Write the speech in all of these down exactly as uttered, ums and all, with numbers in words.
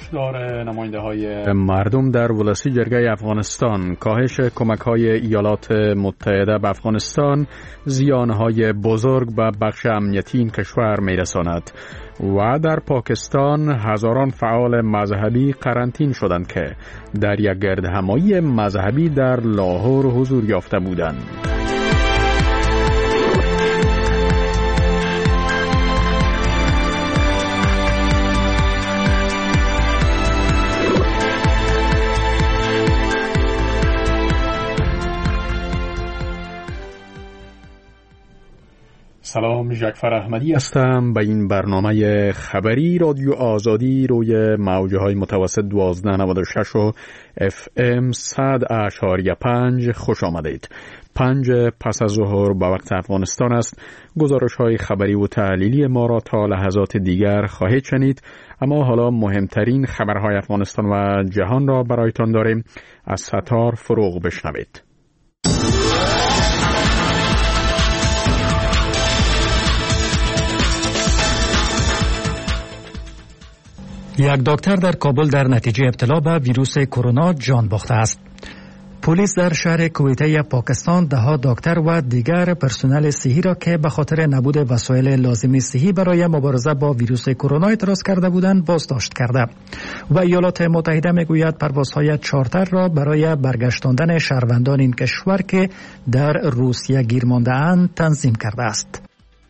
هشدار نماینده های مردم در ولسی جرگه افغانستان: کاهش کمک های ایالات متحده به افغانستان زیانهای بزرگ به بخش امنیتی این کشور می رساند. و در پاکستان هزاران فعال مذهبی قرنطین شدند که در یک گردهمایی مذهبی در لاهور حضور یافته بودند. سلام، جعفر احمدی هستم. به این برنامه خبری رادیو آزادی روی موجه های متوسط دوازده نود و شش و اف ام صد اشاریه پنج خوش آمدید. پنج پس از ظهر به وقت افغانستان است. گزارش های خبری و تحلیلی ما را تا لحظات دیگر خواهید شنید، اما حالا مهمترین خبرهای افغانستان و جهان را برایتان داریم. از ستار فروغ بشنوید. یک دکتر در کابل در نتیجه ابتلا به ویروس کرونا جان باخته است. پلیس در شهر کویته پاکستان ده ها دکتر و دیگر پرسنل صحی را که به خاطر نبود وسایل لازمی صحی برای مبارزه با ویروس کرونا اعتراض کرده بودند بازداشت کرده. و ایالات متحده میگوید پروازهای چارتر را برای برگشتاندن شهروندان این کشور که در روسیه گیر مانده اند تنظیم کرده است.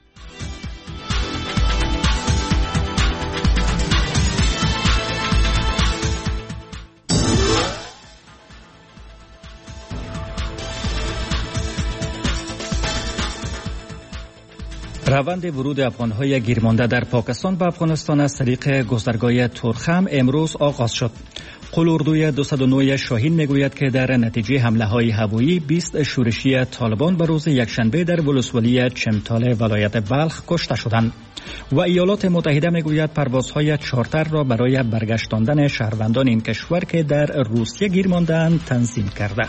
روند ورود افغان‌های گیرمانده در پاکستان به افغانستان از طریق گذرگاه تورخم امروز آغاز شد. قلوردوی دویست و نه شاهین میگوید که در نتیجه حمله‌های هوایی بیست شورشی طالبان به روز یکشنبه در ولسوالی چمتال ولایت بلخ کشته شدند. و ایالات متحده میگوید پروازهای چارتر را برای برگشتاندن شهروندان این کشور که در روسیه گیر مانده‌اند تنظیم کرده.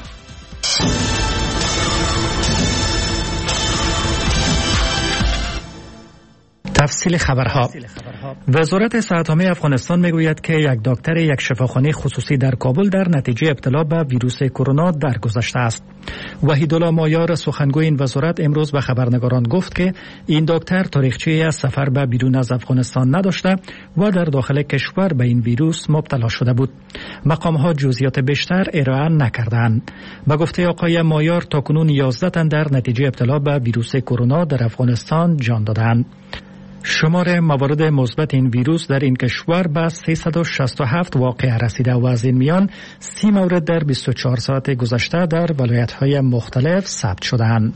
تفصیل خبرها. وزارت صحت‌عامه افغانستان میگوید که یک دکتر یک شفاخانه خصوصی در کابل در نتیجه ابتلا به ویروس کرونا درگذشته است. وحیدالله مایار سخنگوی این وزارت امروز به خبرنگاران گفت که این دکتر تاریخچه سفر به بیرون از افغانستان نداشته و در داخل کشور به این ویروس مبتلا شده بود. مقام‌ها جزئیات بیشتر ارائه نکردند. به گفته آقای مایار تاکنون یازده تن در نتیجه ابتلا به ویروس کرونا در افغانستان جان دادند. شمار موارد مثبت این ویروس در این کشور به سیصد و شصت و هفت واقعه رسیده و از این میان سی مورد در بیست و چهار ساعت گذشته در ولایت‌های مختلف ثبت شدند.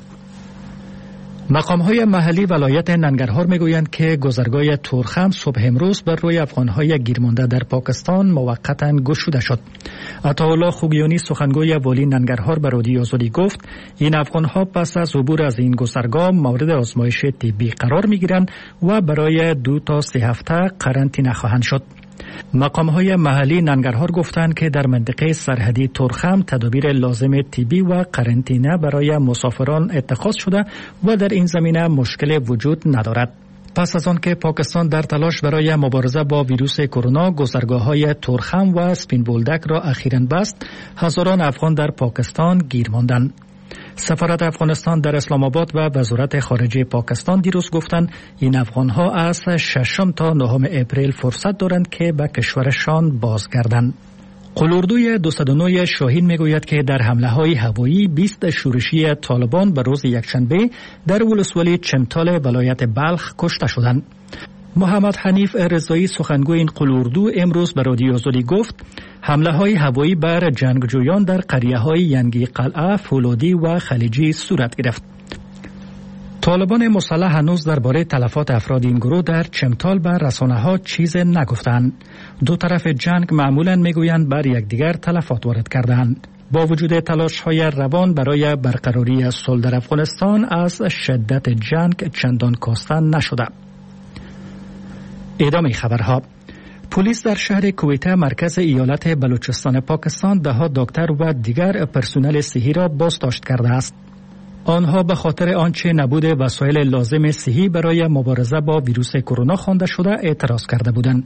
مقام‌های محلی ولایت ننگرهار میگویند که گذرگاه تورخم صبح امروز بر روی افغان‌های گیرمانده در پاکستان موقتاً گشوده شد. عطاالله خوگیانی سخنگوی والی ننگرهار به رادیو آزادی گفت این افغان‌ها پس از عبور از این گذرگاه مورد آزمایش طبی قرار می‌گیرند و برای دو تا سه هفته قرنطینه خواهند شد. مقام‌های محلی ننگرهار گفتند که در منطقه سرحدی تورخم تدابیر لازم طبی و قرنطینه برای مسافران اتخاذ شده و در این زمینه مشکل وجود ندارد. پس از آن که پاکستان در تلاش برای مبارزه با ویروس کرونا گذرگاه‌های تورخم و سپین بولدک را اخیراً بست، هزاران افغان در پاکستان گیر ماندند. سفارت افغانستان در اسلام آباد و وزارت خارجه پاکستان دیروز گفتند این افغان‌ها از ششم تا نهم اپریل فرصت دارند که به کشورشان بازگردند. قلوردوی دویست و نه شاهین میگوید که در حمله‌های هوایی بیست شورشی طالبان به روز یکشنبه در ولسوالی چمتال ولایت بلخ کشته شدند. محمد حنیف رضایی سخنگوی این قلوردو امروز به رادیو آزادی گفت حمله‌های هوایی بر جنگجویان در قریه‌های ینگی قلعه، فولادی و خلیجی صورت گرفت. طالبان مسلح هنوز درباره تلفات افراد این گروه در چمتال به رسانه‌ها چیز نگفتند. دو طرف جنگ معمولاً میگویند بر یکدیگر تلفات وارد کردند. با وجود تلاش‌های روان برای برقراری صلح در افغانستان از شدت جنگ چندان کاسته نشده. ادامه خبرها. پلیس در شهر کویته مرکز ایالت بلوچستان پاکستان ده ها دکتر و دیگر پرسنل صحی را بازداشت کرده است. آنها به خاطر آنچه نبود وسایل لازم صحی برای مبارزه با ویروس کرونا خوانده شده اعتراض کرده بودند.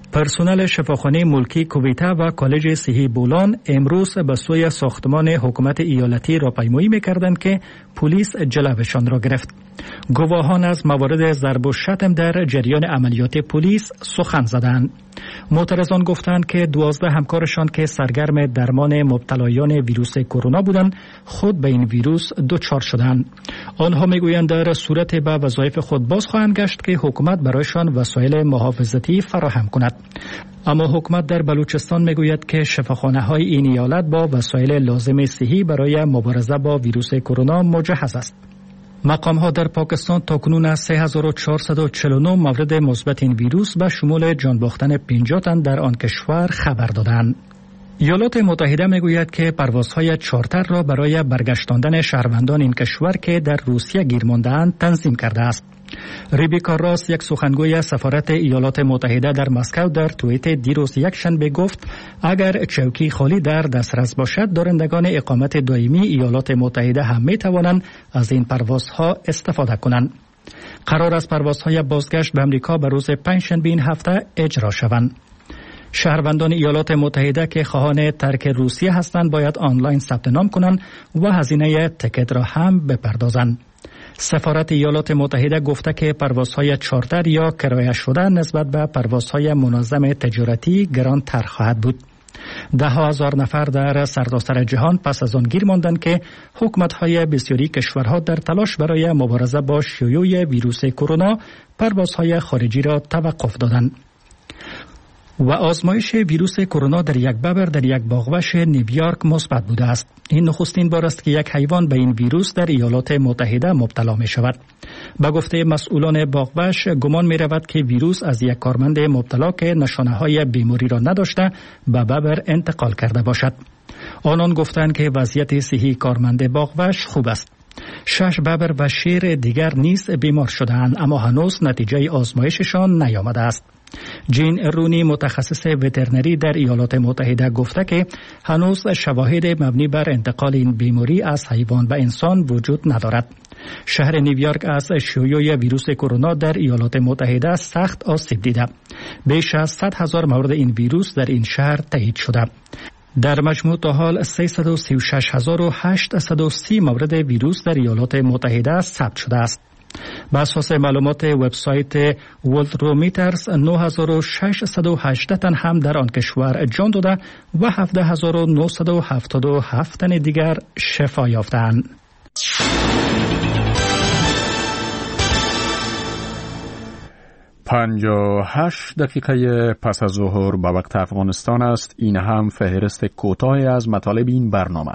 پرسنل شفاخانه ملکی کویته و کالج صحی بولان امروز به سوی ساختمان حکومت ایالتی راهپیمایی می‌کردند که پلیس جلوشان را گرفت. گواهان از موارد ضرب و شتم در جریان عملیات پلیس سخن زدند. معترضان گفتند که دوازده همکارشان که سرگرم درمان مبتلایان ویروس کرونا بودند خود به این ویروس دچار شدند. آنها میگویند در صورت به وظایف خود باز خواهند گشت که حکومت برایشان وسایل محافظتی فراهم کند. اما حکومت در بلوچستان میگوید که شفاخانه‌های این ایالت با وسایل لازم صحی برای مبارزه با ویروس کرونا مجهز است. مقام‌ها در پاکستان تاکنون از سه هزار و چهارصد و چهل و نه مورد مثبت این ویروس به شمول جان باختن پنجاه تن در آن کشور خبر دادند. ایالات متحده میگوید که پروازهای چارتر را برای برگشتاندن شهروندان این کشور که در روسیه گیر مانده‌اند تنظیم کرده است. ریبیکا راس، یک سخنگوی سفارت ایالات متحده در مسکو، در توییت دیروز یک شنبه گفت اگر چوکی خالی در دسترس باشد دارندگان اقامت دائمی ایالات متحده هم می توانند از این پروازها استفاده کنند. قرار است پروازهای بازگشت به امریکا به روز پنجشنبه این هفته اجرا شوند. شهروندان ایالات متحده که خواهان ترک روسیه هستند باید آنلاین ثبت نام کنند و هزینه تکت را هم بپردازند. سفارت ایالات متحده گفته که پروازهای چارتر یا کرایه شده نسبت به پروازهای منظم تجارتی گرانتر خواهد بود. ده ها هزار نفر در سرتاسر جهان پس از آن گیر ماندند که حکومت‌های بسیاری کشورها در تلاش برای مبارزه با شیوع ویروس کرونا پروازهای خارجی را توقف دادند. و آزمایش ویروس کرونا در یک ببر در یک باغوش نیویورک مثبت بوده است. این نخستین بار است که یک حیوان به این ویروس در ایالات متحده مبتلا می شود. به گفته مسئولان باغوش گمان می رود که ویروس از یک کارمند مبتلا که نشانه های بیماری را نداشته به ببر انتقال کرده باشد. آنان گفتند که وضعیت صحی کارمند باغوش خوب است. شش ببر و شیر دیگر نیز بیمار شده‌اند اما هنوز نتیجه آزمایششان نیامده است. جین رونی، متخصص وترنری در ایالات متحده، گفته که هنوز شواهد مبنی بر انتقال این بیماری از حیوان به انسان وجود ندارد. شهر نیویورک از شیوع ویروس کرونا در ایالات متحده سخت آسیب دیده. بیش از صد هزار مورد این ویروس در این شهر تایید شده. در مجموع تا حال سیصد و سی و شش هزار و هشتصد و سی مورد ویروس در ایالات متحده ثبت شده است. بر اساس معلومات وبسایت ولترومیترز نه هزار و ششصد و هجده تن هم در آن کشور جان داده و هفده هزار و نهصد و هفتاد و هفت تن دیگر شفا یافتند. پنجاه و هشت دقیقه پس از ظهر به وقت افغانستان است. این هم فهرست کوتاهی از مطالب این برنامه.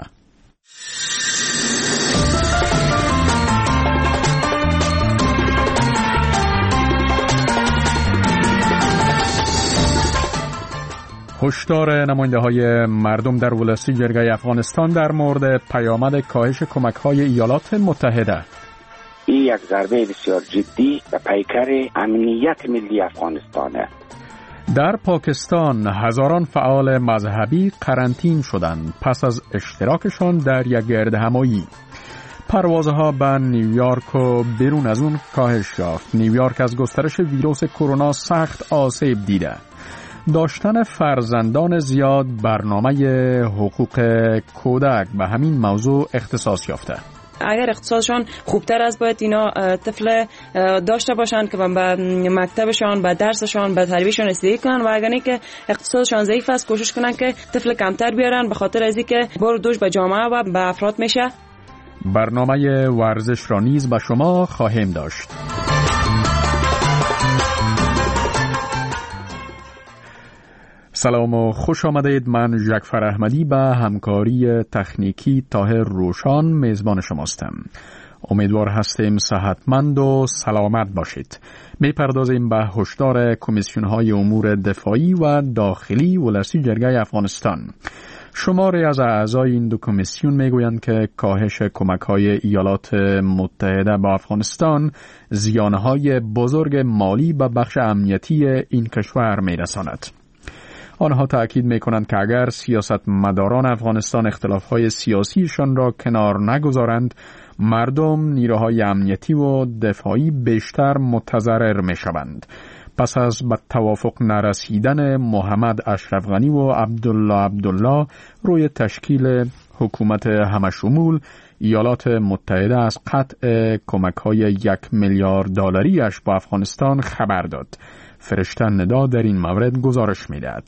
هشدار نماینده های مردم در ولسی جرگه افغانستان در مورد پیامد کاهش کمک های ایالات متحده. این یک ضربه بسیار جدی به پیکر امنیت ملی افغانستانه. در پاکستان هزاران فعال مذهبی قرنطین شدند پس از اشتراکشان در یک گردهمایی. پروازها به نیویورک و بیرون از اون کاهش یافت. نیویورک از گسترش ویروس کرونا سخت آسیب دیده. داشتن فرزندان زیاد برنامه حقوق کودک به همین موضوع اختصاص یافته. اگر اقتصادشان خوبتر از باید اینا طفل داشته باشند که به مکتبشان، به درسشان، به تربیتشان استفاده کنن و اگر نه که اقتصادشان ضعیف است کوشش کنن که طفل کمتر بیارن به خاطر از اینکه بار دوش به جامعه و به افراد میشه. برنامه ورزش را نیز به شما خواهیم داشت. سلام و خوش آمدید. من ژکفر احمدی به همکاری تکنیکی طاهر روشان میزبان شماستم. امیدوار هستیم صحتمند و سلامت باشید. میپردازیم به هشدار کمیسیون‌های امور دفاعی و داخلی ولسی جرگه افغانستان. شماری از اعضای این دو کمیسیون میگویند که کاهش کمک‌های ایالات متحده به افغانستان زیانهای بزرگ مالی به بخش امنیتی این کشور میرساند. آنها تأکید می‌کنند که اگر سیاستمداران افغانستان اختلاف‌های سیاسیشان را کنار نگذارند، مردم، نیروهای امنیتی و دفاعی بیشتر متضرر می‌شوند. پس از به توافق نرسیدن محمد اشرف غنی و عبدالله عبدالله روی تشکیل حکومت همشمول، ایالات متحده از قطع کمک‌های یک میلیارد دلاریش با افغانستان خبر داد. فرشته ندا در این مورد گزارش می‌دهد.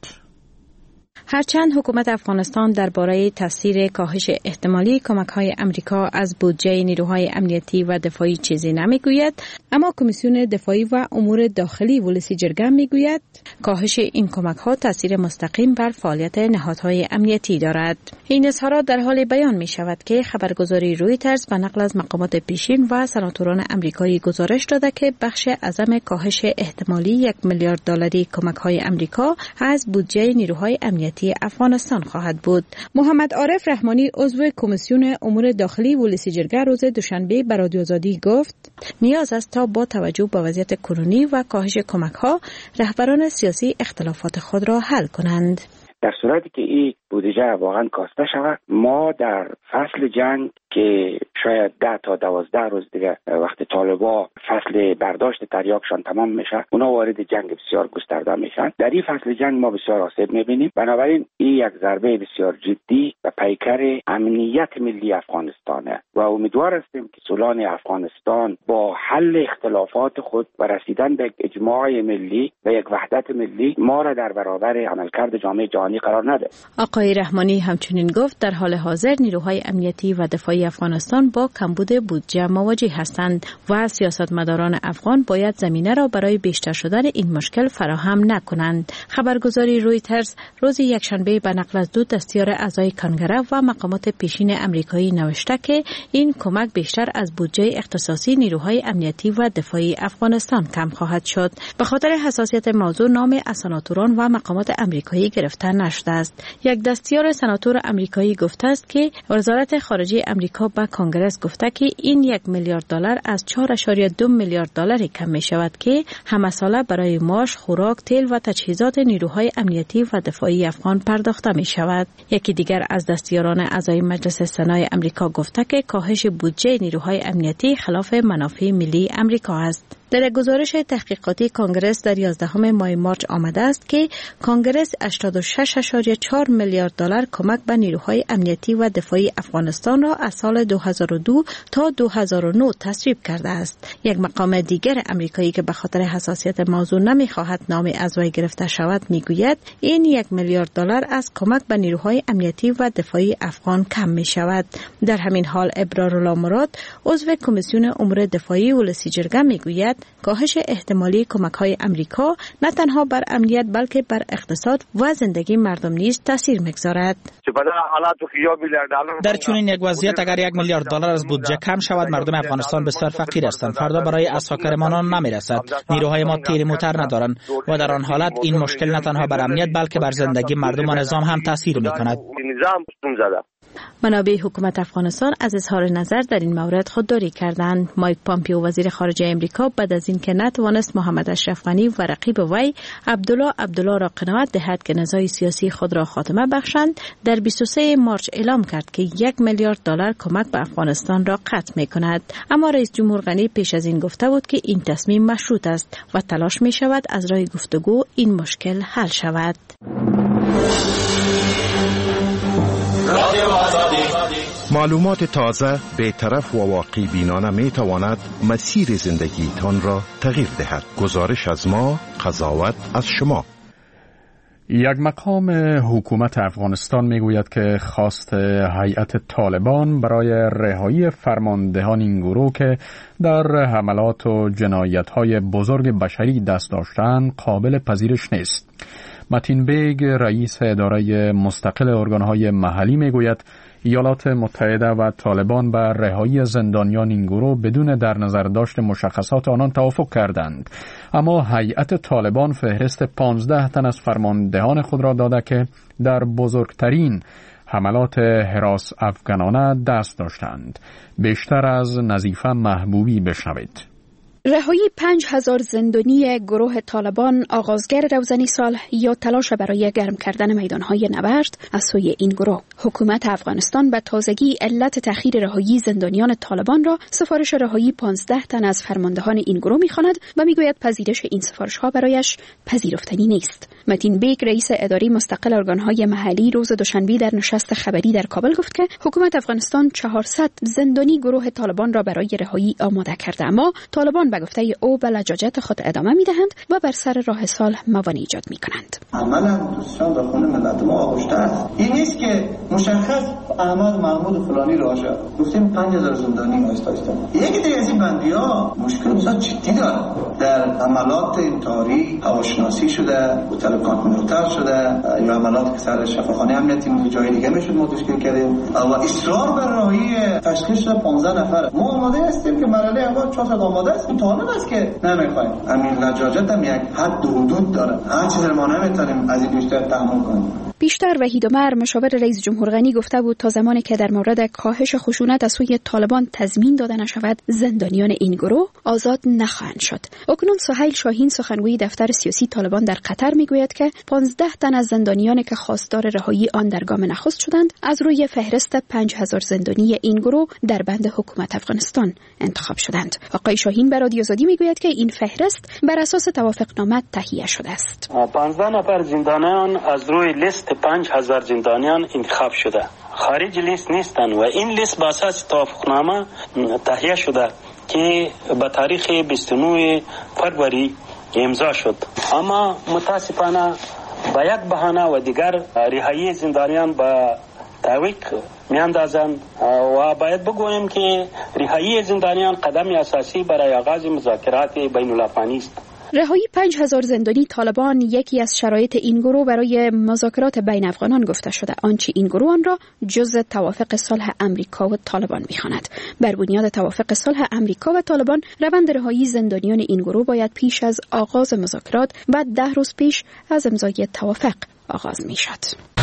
هرچند حکومت افغانستان درباره تاثیر کاهش احتمالی کمک‌های امریکا از بودجه نیروهای امنیتی و دفاعی چیزی نمیگوید، اما کمیسیون دفاعی و امور داخلی ولسی جرگه میگوید کاهش این کمک‌ها تاثیر مستقیم بر فعالیت نهادهای امنیتی دارد. این اظهارات در حال بیان می شود که خبرگزاری رویترز به نقل از مقامات پیشین و سناتوران امریکایی گزارش داده که بخش اعظم کاهش احتمالی یک میلیارد دلاری کمک‌های امریکا از بودجه نیروهای امنیتی افغانستان خواهد بود. محمد عارف رحمانی عضو کمیسیون امور داخلی ولسی جرگه روز دوشنبه به رادیو آزادی گفت نیاز است تا با توجه به وضعیت کنونی و کاهش کمک‌ها رهبران سیاسی اختلافات خود را حل کنند. در صورتی که این بودجه واقعا کاسته شود، ما در فصل جنگ که شاید ده تا دوازده روز دیگه وقت طالبا فصل برداشت تریاکشان تمام میشه، اونا وارد جنگ بسیار گسترده میشن. در این فصل جنگ ما بسیار آسیب میبینیم. بنابراین این یک ضربه بسیار جدی و پیکر امنیت ملی افغانستانه و امیدوار هستیم که سولان افغانستان با حل اختلافات خود و رسیدن به اجماع ملی و یک وحدت ملی ما را در برابر عملکرد جامعه جهانی قرار نده. آقای رحمانی همچنین گفت در حال حاضر نیروهای امنیتی و دفاعی افغانستان با کمبود بودجه مواجه هستند و سیاستمداران افغان باید زمینه را برای بیشتر شدن این مشکل فراهم نکنند. خبرگزاری رویترز روز یکشنبه به نقل از دو دستیار اعضای کنگره و مقامات پیشین امریکایی نوشته که این کمک بیشتر از بودجه اختصاصی نیروهای امنیتی و دفاعی افغانستان کم خواهد شد. به خاطر حساسیت موضوع نام از سناتوران و مقامات امریکایی گرفته نشده است. یک دستیار سناتور امریکایی گفته است که وزارت خارجه امریکا به کنگره گفته که این یک میلیارد دلار از چهار ممیز دو میلیارد دلاری کم می شود که همه ساله برای معاش، خوراک، تیل و تجهیزات نیروهای امنیتی و دفاعی افغان پرداخته می شود. یکی دیگر از دستیاران اعضای مجلس سنای امریکا گفته که کاهش بودجه نیروهای امنیتی خلاف منافع ملی امریکا است. در گزارش تحقیقاتی کنگره در یازدهم ماه مارچ آمده است که کنگره هشتاد و شش ممیز چهار میلیارد دلار کمک به نیروهای امنیتی و دفاعی افغانستان را از سال دو هزار و دو تا دو هزار و نه تصویب کرده است. یک مقام دیگر امریکایی که به خاطر حساسیت موضوع نمی‌خواهد نام از وی گرفته شود میگوید این یک میلیارد دلار از کمک به نیروهای امنیتی و دفاعی افغان کم می شود. در همین حال ابرارالله مراد عضو کمیسیون امور دفاعی ولسی جرگه میگوید کاهش احتمالی کمک‌های امریکا نه تنها بر امنیت بلکه بر اقتصاد و زندگی مردم نیز تاثیر می‌گذارد. در چنین یک وضعیت اگر یک میلیارد دلار از بودجه کم شود مردم افغانستان بسیار فقیر هستند. فردا برای اساکرمانان نمی‌رسد. نیروهای ما تیر موتر ندارند و در آن حالت این مشکل نه تنها بر امنیت بلکه بر زندگی مردم و نظام هم تاثیر می‌کند. منابع حکومت افغانستان از اظهار نظر در این مورد خودداری کردند. مایک پامپیو وزیر خارجه امریکا بعد از اینکه نتوانست محمد اشرف غنی و رقیب وی عبدالله عبدالله را قناعت دهد که نزاع سیاسی خود را خاتمه بخشند، در بیست و سوم مارچ اعلام کرد که یک میلیارد دلار کمک به افغانستان را قطع می کند. اما رئیس جمهور غنی پیش از این گفته بود که این تصمیم مشروط است و تلاش می شود از راه گفتگو این مشکل حل شود. معلومات تازه، بی‌طرف و واقع بینانه می تواند مسیر زندگی تان را تغییر دهد. گزارش از ما، قضاوت از شما. یک مقام حکومت افغانستان میگوید که خواست هیئت طالبان برای رهایی فرماندهان این گروه که در حملات و جنایت‌های بزرگ بشری دست داشتند قابل پذیرش نیست. متین بیگ رئیس اداره مستقل ارگانهای محلی میگوید ایالات متحده و طالبان بر رهایی زندانیان این گروه بدون در نظر داشت مشخصات آنان توافق کردند، اما هیئت طالبان فهرست پانزده تن از فرماندهان خود را داده که در بزرگترین حملات هراس افغانانه دست داشتند. بیشتر از نظیفه محبوبی بشنوید. رهایی پنج هزار زندانی گروه طالبان آغازگر روزنی سال یا تلاش برای گرم کردن میدانهای نبرد از سوی این گروه. حکومت افغانستان به تازگی علت تأخیر رهایی زندانیان طالبان را سفارش رهایی پانزده تن از فرماندهان این گروه می‌خواند و میگوید پذیرش این سفارش‌ها برایش پذیرفتنی نیست. متین بیگ رئیس اداری مستقل ارگان‌های محلی روز دوشنبه در نشست خبری در کابل گفت که حکومت افغانستان چهارصد زندانی گروه طالبان را برای رهایی آماده کرده، اما طالبان به گفته او به لجاجت خود ادامه می‌دهند و بر سر راه صلح موانع ایجاد می‌کنند. عملاً دوستان در خونه ملت ما آغشته است. این نیست که مشخص احمد محمود فلانی راشه گفتیم پنج هزار زندانی آیستاستن. یکی دیگه از این بندی‌ها مشکل بسیار جدی داره. در عملات تاریخ هواشناسی شده، هتل کانتیننتال شده یا عملات که سر شفاخانه امنیتی جای دیگه میشد ما تشکیل کردیم و اصرار بر رهایی تشخیص پانزده نفر. ما آماده هستیم که مرحله اول چهارصد آماده است. طالب است که نمیخوایم. همین لجاجت هم یک حد و حدود داره. هر چیزی ما نمیتونیم از این بیشتر تحمل کنیم. بیشتر وحید عمر مشاور رئیس جمهور غنی گفته بود تا زمانی که در مورد کاهش خشونت از سوی طالبان تضمین داده نشود زندانیان این گروه آزاد نخواهند شد. اکنون سهیل شاهین سخنگوی دفتر سیاسی طالبان در قطر میگوید که پانزده تن از زندانیانی که خواستار رهایی آن در گام نخست شدند از روی فهرست پنج هزار زندانی این گروه در بند حکومت افغانستان انتخاب شدند. آقای شاهین به رادیو آزادی میگوید که این فهرست بر اساس توافقنامه تهیه شده است. پانزده نفر زندانیان از روی لیست پنج هزار زندانیان انتخاب شده. خارج لیست نیستند و این لیست با اساس توافقنامه تهیه شده که به تاریخ بیست و نه فروری امضا شد. اما متاسفانه با یک بهانه و دیگر رهایی زندانیان به تعویق میاندازند و باید بگوییم که رهایی زندانیان قدم اساسی برای آغاز مذاکرات بین الافغانی است. رهایی پنج هزار زندانی طالبان یکی از شرایط این گروه برای مذاکرات بین افغانان گفته شده، آنچه این گروه آن را جزء توافق صلح امریکا و طالبان می‌خواند. بر بنیاد توافق صلح امریکا و طالبان روند رهایی زندانیان این گروه باید پیش از آغاز مذاکرات و ده روز پیش از امضای توافق آغاز می‌شد.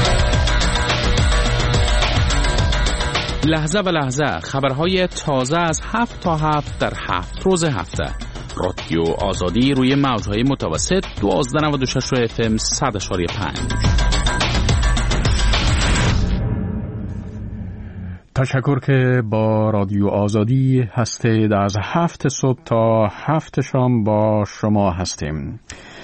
لحظه و لحظه خبرهای تازه از هفت تا هفت در هفت روز هفته. رادیو آزادی روی موجهای متوسط دوازده نود و شش اف ام صد اشاری پنج. تشکر که با رادیو آزادی هستید. از هفت صبح تا هفت شام با شما هستیم.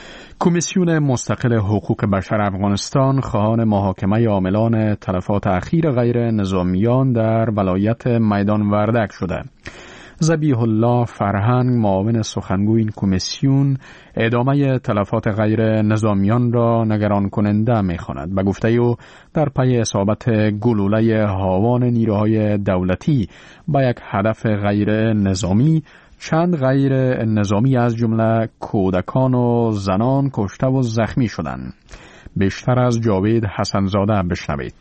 کمیسیون مستقل حقوق بشر افغانستان خواهان محاکمه عاملان تلفات اخیر غیر نظامیان در ولایت میدان وردک شده. ذبیح الله فرهنگ معاون سخنگوی این کمیسیون ادامه تلفات غیر نظامیان را نگران کننده می‌خواند. به گفته او در پی اصابت گلوله هاوان نیروهای دولتی به یک هدف غیر نظامی چند غیر نظامی از جمله کودکان و زنان کشته و زخمی شدند. بیشتر از جاوید حسنزاده بشنوید.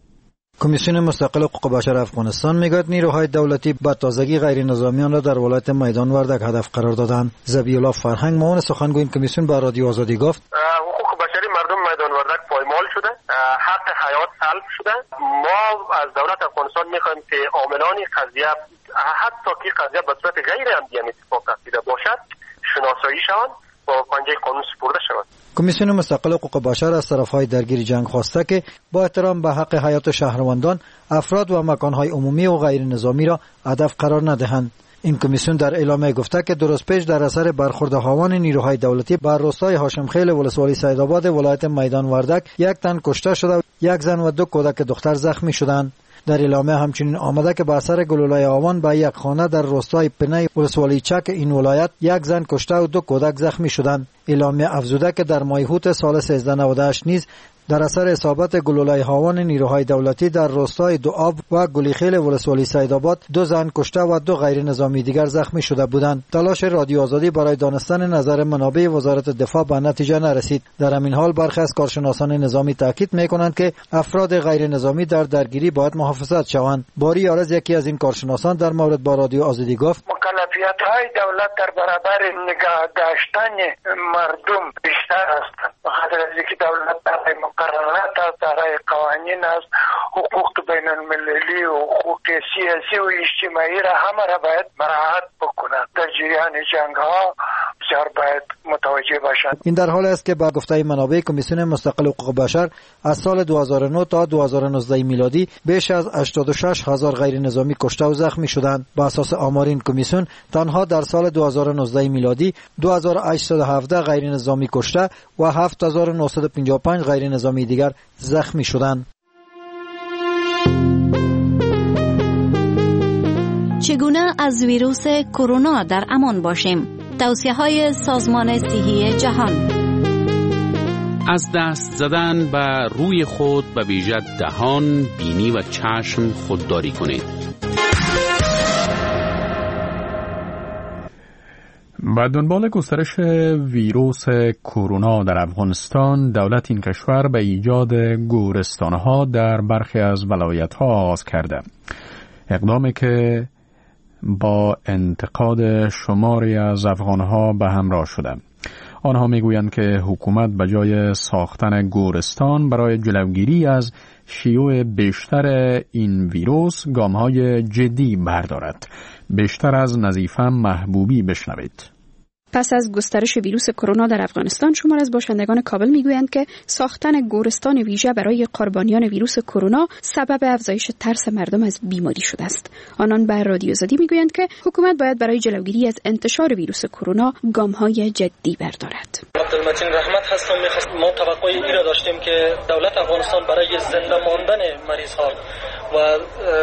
کمیسیون مستقل حقوق بشر افغانستان میگوید نیروهای دولتی به تازگی غیر نظامیان را در ولایت میدان وردک هدف قرار دادند. ذبیح الله فرهنگ معاون سخنگوی این کمیسیون به رادیو آزادی گفت حقوق بشری مردم میدان وردک پایمال شده، حق حیات سلب شده. ما از دولت افغانستان میخوایم که عاملان قضیه حتی که قضیه به صورت غیر عمدی اتفاق افتاده باشد شناسایی شوند و پنجه قانون سپرده شود. کمیسیون مستقل حقوق بشر از طرفهای درگیر جنگ خواسته که با احترام به حق حیات شهروندان افراد و مکانهای عمومی و غیر نظامی را هدف قرار ندهند. این کمیسیون در اعلامیه گفته که درست پیش در اثر برخورد هاوان نیروهای دولتی بر روستای هاشم خیل ولسوالی سیدآباد ولایت میدان وردک یک تن کشته شده و یک زن و دو کودک دختر زخمی شدند. در اعلامیه همچنین آمده که بر سر گلوله هاوان به یک خانه در روستای پنی ولسوالی چک این ولایت یک زن کشته و دو کودک زخمی شدند. اعلامیه افزوده که در ماه اوت سال سیزده نود و هشت نیز در اثر اصابت گلوله هاوان نیروهای دولتی در روستای دوآب و گلیخیل ولسوالی سیدآباد دو زن کشته و دو غیر نظامی دیگر زخمی شده بودند. تلاش رادیو آزادی برای دانستن نظر منابع وزارت دفاع به نتیجه نرسید. در همین حال برخی از کارشناسان نظامی تاکید می‌کنند که افراد غیر نظامی در درگیری باید محافظت شوند. باری یارز یکی از این کارشناسان در مورد با رادیو آزادی گفت: ما مکلفیت های دولت در برابر نگاه داشتن مردم بیشتر هستند. بخاطر از اینکه دولت دارای مقررات است، دارای قوانین است، حقوق بین المللی و حقوق سیاسی و اجتماعی را همه را باید مراعات بکنند. در جریان جنگ ها بسیار باید متوجه باشند. این در حال است که با گفته منابع کمیسیون مستقل حقوق بشر از سال دو هزار و نه تا دو هزار و نوزده میلادی بیش از هشتاد و شش هزار غیر نظامی کشته و زخمی شدند. با اساس آمار این کمیسیون تنها در سال دو هزار و نوزده میلادی دو هزار و هشتصد و هفده غیر نظامی کشته و هفت هزار و نهصد و پنجاه و پنج غیر نظامی دیگر زخمی شدند. چگونه از ویروس کرونا در امان باشیم؟ توصیه‌های سازمان صحی جهان. از دست زدن به روی خود به ویژه دهان، بینی و چشم خودداری کنید. با دنبال گسترش ویروس کرونا در افغانستان، دولت این کشور به ایجاد گورستان‌ها در برخی از ولایت‌ها آغاز کرده. اقدامی که با انتقاد شماری از افغانها به همراه شده. آنها میگویند که حکومت به جای ساختن گورستان برای جلوگیری از شیوع بیشتر این ویروس گام‌های جدی بردارد. بیشتر از نظیفه محبوبی بشنوید. پس از گسترش ویروس کرونا در افغانستان، شمار از باشندگان کابل میگویند که ساختن گورستان ویژه برای قربانیان ویروس کرونا سبب افزایش ترس مردم از بیماری شده است. آنان به رادیو آزادی میگویند که حکومت باید برای جلوگیری از انتشار ویروس کرونا گام‌های جدی بردارد. عبدالمتین رحمت هستم. ما توقع این را داشتیم که دولت افغانستان برای زنده ماندن مریض‌ها و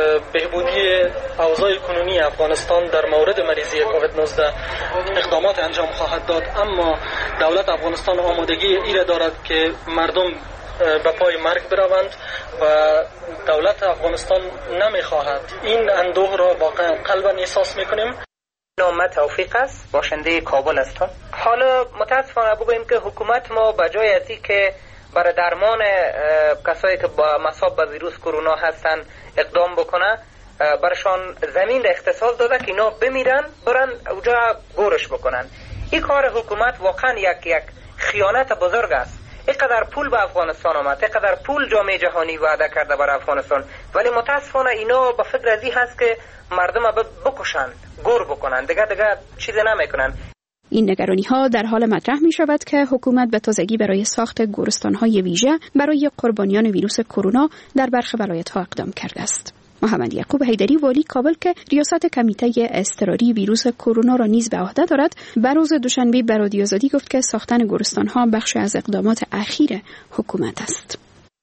بهبودی اوضاع کنونی افغانستان در مورد مریضی کووید نوزده اقدامات انجام خواهد داد، اما دولت افغانستان آمادگی ایره دارد که مردم به پای مرگ بروند و دولت افغانستان نمیخواهد. این اندوه را واقعا قلبا احساس میکنیم. نام توفیق است، باشنده کابل هستم. حالا متاسفانه بگوییم که حکومت ما به جای از اینکه برای درمان کسایی که با مصاب به ویروس کرونا هستن اقدام بکنه، برشان زمین را اختصاص داده که اینا بمیرن برن اونجا گورش بکنن. این کار حکومت واقعا یک یک خیانت بزرگ است. اینقدر پول به افغانستان آمد، اینقدر پول جامعه جهانی وعده کرده برای افغانستان، ولی متاسفانه اینا به فکر ازی هست که مردم بکشن، گور بکنن، دیگه دیگه چیزی نمیکنن. این نگرانی ها در حال مطرح می شود که حکومت به تازگی برای ساخت گورستان های ویژه برای قربانیان ویروس کرونا در برخی ولایت ها اقدام کرده است. محمد یعقوب حیدری والی کابل که ریاست کمیته اضطراری ویروس کرونا را نیز به عهده دارد، بر روز دوشنبه به رادیو آزادی گفت که ساختن گورستان ها بخش از اقدامات اخیر حکومت است.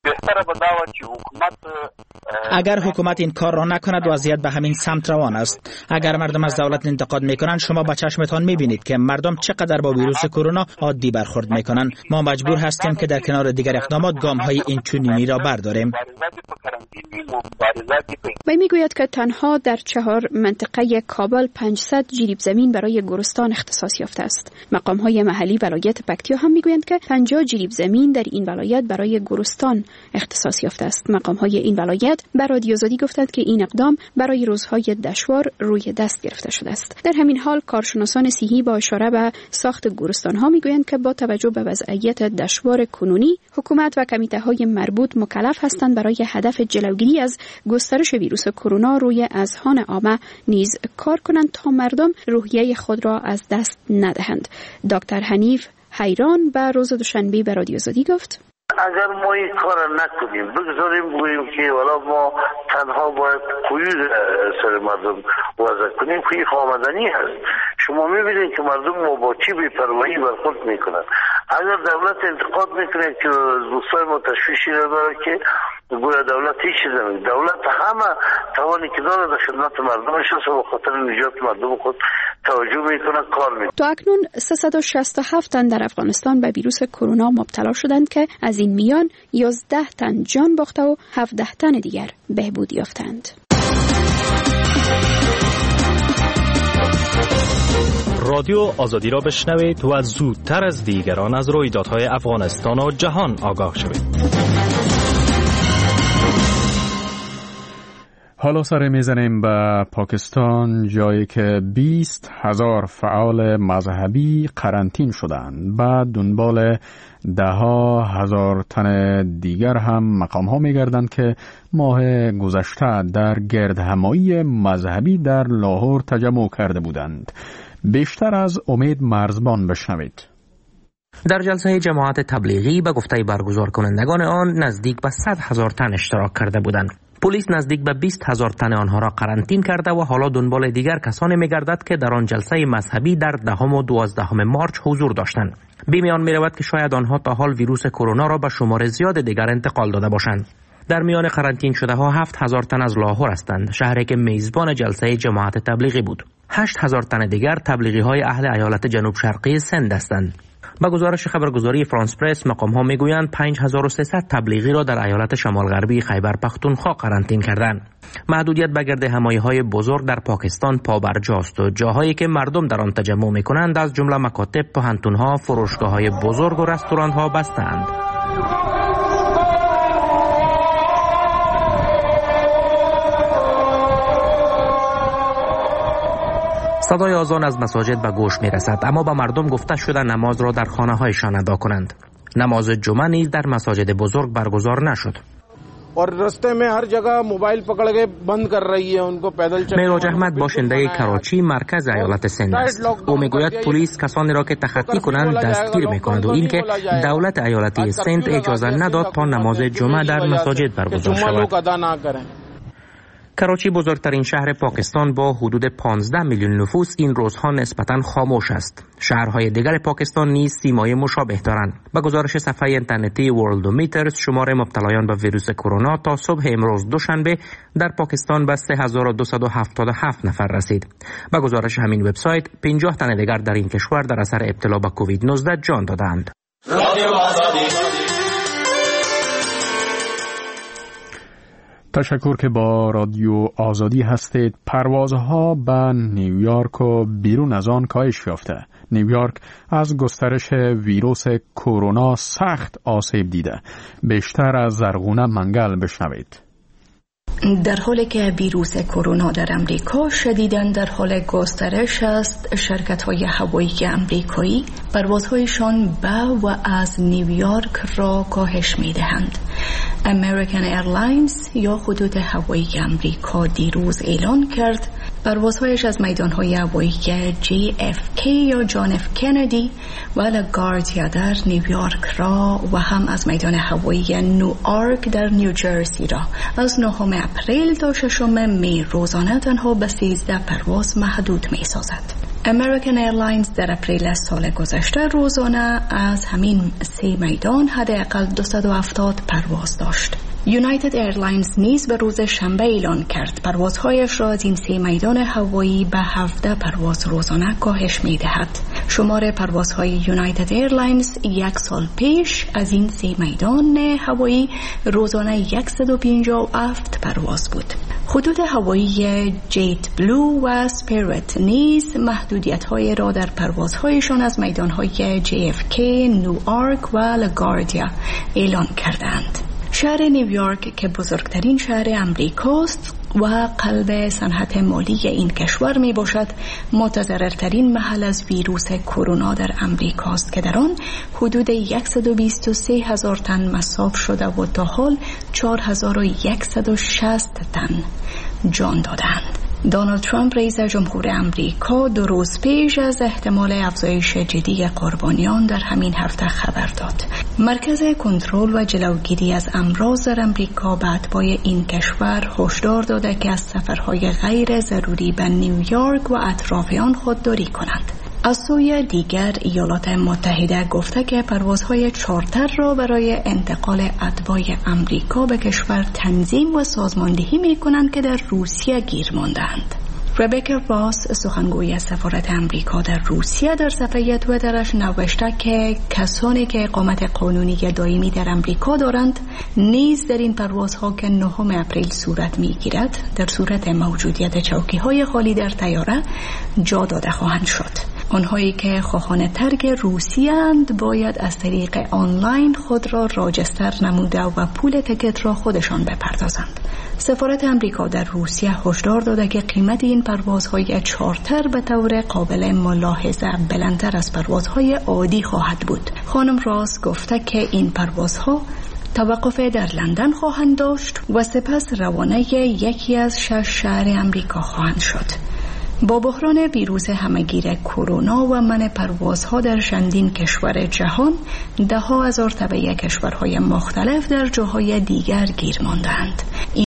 اگر حکومت این کار را نکند وضعیت به همین سمت روان است. اگر مردم از دولت انتقاد میکنند، شما با چشمتان میبینید که مردم چقدر با ویروس کرونا عادی برخورد میکنند. ما مجبور هستیم که در کنار دیگر اقدامات گام های این چنینی را برداریم. وی میگوید که تنها در چهار منطقه کابل پانصد جریب زمین برای گورستان اختصاص یافته است. مقام های محلی ولایت پکتیا هم میگویند که پنجاه جریب زمین در این ولایت برای گورستان اختصاص یافته است. مقام های این ولایت به رادیو آزادی گفتند که این اقدام برای روزهای دشوار روی دست گرفته شده است. در همین حال کارشناسان صحی با اشاره به ساخت گورستان ها میگویند که با توجه به وضعیت دشوار کنونی، حکومت و کمیته های مربوط مکلف هستند برای هدف جلوگیری از گسترش ویروس کرونا روی اذهان عامه نیز کار کنند تا مردم روحیه خود را از دست ندهند. دکتر حنیف حیران به روز دوشنبه به رادیو آزادی گفت: اگر ما این کار نکنیم، بگذاریم بگوییم که والا ما تنها باید قیود سر مردم وضع کنیم، که این آمدنی هست. شما میبینید که مردم ما با چی بی‌پروایی برخورد میکنند. اگر دولت انتقاد میکنه که دوستای ما تشویشی داره که گویا دولت هیچ چیز نمیگه. دولت همه توانی که داره در خدمت مردمش است و خاطر نجات مردم خود توجه میکنه، کار میکنه. تا اکنون سیصد و شصت و هفت تن در افغانستان به ویروس کرونا مبتلا شدند که از این میان یازده تن جان باخته و هفده تن دیگر بهبود یافتند. رادیو آزادی را بشنوید و زودتر از دیگران از رویدادهای افغانستان و جهان آگاه شوید. حالا سر میزنیم به پاکستان، جایی که بیست هزار فعال مذهبی قرنطین شدند. بعد دنبال ده ها هزار تن دیگر هم مقام ها می گردند که ماه گذشته در گردهمایی مذهبی در لاهور تجمع کرده بودند. بیشتر از امید مرزبان بشنوید. در جلسه جماعت تبلیغی به گفته برگزار کنندگان آن نزدیک به صد هزار تن اشتراک کرده بودند. پلیس نزدیک به بیست هزار تن آنها را قرنطین کرده و حالا دنبال دیگر کسانی می‌گردد که در آن جلسه مذهبی در دهم و دوازدهم مارچ حضور داشتند. بی میان می‌رود که شاید آنها تا حال ویروس کرونا را به شمار زیاد دیگر انتقال داده باشند. در میان قرنطین شده ها هفت هزار تن از لاهور هستند، شهری که میزبان جلسه جماعت تبلیغی بود. هشت هزار تن دیگر تبلیغی های اهل ایالت جنوب شرقی سند هستند. با گزارش خبرگزاری فرانس پرس، مقام ها میگویند پنج هزار و سیصد تبلیغی را در ایالت شمال غربی خیبر پختونخوا قرنطین کردند. محدودیت به گردهمایی های بزرگ در پاکستان پابرجاست و جاهایی که مردم در آن تجمع میکنند از جمله مکاتب، پوهنتون‌ها، فروشگاه‌های بزرگ و رستوران‌ها بستند. صدای آذان از مساجد به گوش می رسد، اما به مردم گفته شده نماز را در خانه هایشان ادا کنند. نماز جمعه نیز در مساجد بزرگ برگزار نشد. میراج احمد باشنده کراچی مرکز ایالت سند است. او میگوید پلیس کسانی را که تخطی کنند دستگیر میکند و اینکه دولت ایالتی سند اجازه نداد تا نماز جمعه در مساجد برگزار شود. کراچی بزرگترین شهر پاکستان با حدود پانزده میلیون نفوس این روزها نسبتاً خاموش است. شهرهای دیگر پاکستان نیز سیمای مشابه دارند. با گزارش صفحه اینترنتی ورلدومیترز، شمار مبتلایان به ویروس کرونا تا صبح امروز دوشنبه در پاکستان به سه هزار و دویست و هفتاد و هفت نفر رسید. با گزارش همین وبسایت، پنجاه تن دیگر در این کشور در اثر ابتلا به کووید نوزده جان دادند. تشکر که با رادیو آزادی هستید. پروازها به نیویورک و بیرون از آن کاهش یافته. نیویورک از گسترش ویروس کرونا سخت آسیب دیده. بیشتر از زرغونه منگل بشنوید. در حالی که ویروس کرونا در امریکا شدیداً در حال گسترش است، شرکت‌های هوایی امریکایی پروازهایشان به و از نیویورک را کاهش می‌دهند. امریکن ایرلاینز یا خطوط هوایی امریکا دیروز اعلان کرد پروازهایش از میدان‌های هوایی جی اف کی یا جان اف کندی و لاگاردیا در نیویورک را و هم از میدان هوایی نوآرک در نیوجرسی را از نهم اپریل تا ششم می روزانه تنها به سیزده پرواز محدود می سازد. امریکن ایرلاینز در اپریل سال گذشته روزانه از همین سه میدان حداقل دویست و هفتاد پرواز داشت. یونایتد ایرلاینز نیز به روز شنبه اعلان کرد پروازهایش را از این سه میدان هوایی به هفده پرواز روزانه کاهش می‌دهد. شمار پروازهای یونایتد ایرلاینز یک سال پیش از این سه میدان هوایی روزانه صد و پنجاه و هفت پرواز بود. خطوط هوایی جیت بلو و سپیریت نیز محدودیت‌های را در پروازهایشان از میدان‌های جی اف کی، نوآرک و لاگاردیا اعلان کردند. شهر نیویورک که بزرگترین شهر امریکاست و قلب صنعت مالی این کشور می باشد، متضررترین محل از ویروس کرونا در امریکاست که در آن حدود صد و بیست و سه هزار تن مصاب شده و تا حال چهار هزار و صد و شصت تن جان دادند. دونالد ترامپ رئیس جمهور امریکا دو روز پیش از احتمال افزایش جدی قربانیان در همین هفته خبر داد. مرکز کنترل و جلوگیری از امراض در امریکا به اتباع این کشور هشدار داده که از سفرهای غیر ضروری به نیویورک و اطراف آن خودداری کنند. از سوی دیگر ایالات متحده گفته که پروازهای چارتر را برای انتقال اتباع امریکا به کشور تنظیم و سازماندهی می کنند که در روسیه گیر ماندند. ربکا راس، سخنگوی سفارت امریکا در روسیه، در صفحه توییترش نوشته که کسانی که اقامت قانونی دائمی در امریکا دارند نیز در این پروازها که نهم اپریل صورت میگیرد در صورت موجودیت چوکی‌های خالی در طیاره جا داده خواهند شد. آنهایی که خواهان ترک روسیه اند باید از طریق آنلاین خود را راجستر نموده و پول تکت را خودشان بپردازند. سفارت امریکا در روسیه هشدار داده که قیمت این پروازهای چارتر به طور قابل ملاحظه بلندتر از پروازهای عادی خواهد بود. خانم راس گفته که این پروازها توقف در لندن خواهند داشت و سپس روانه یکی از شش شهر امریکا خواهند شد. با بحران ویروس همهگیر کرونا و منع پروازها در چندین کشور جهان، ده ها هزار تبعه کشورهای مختلف در جاهای دیگر گیر ماندند.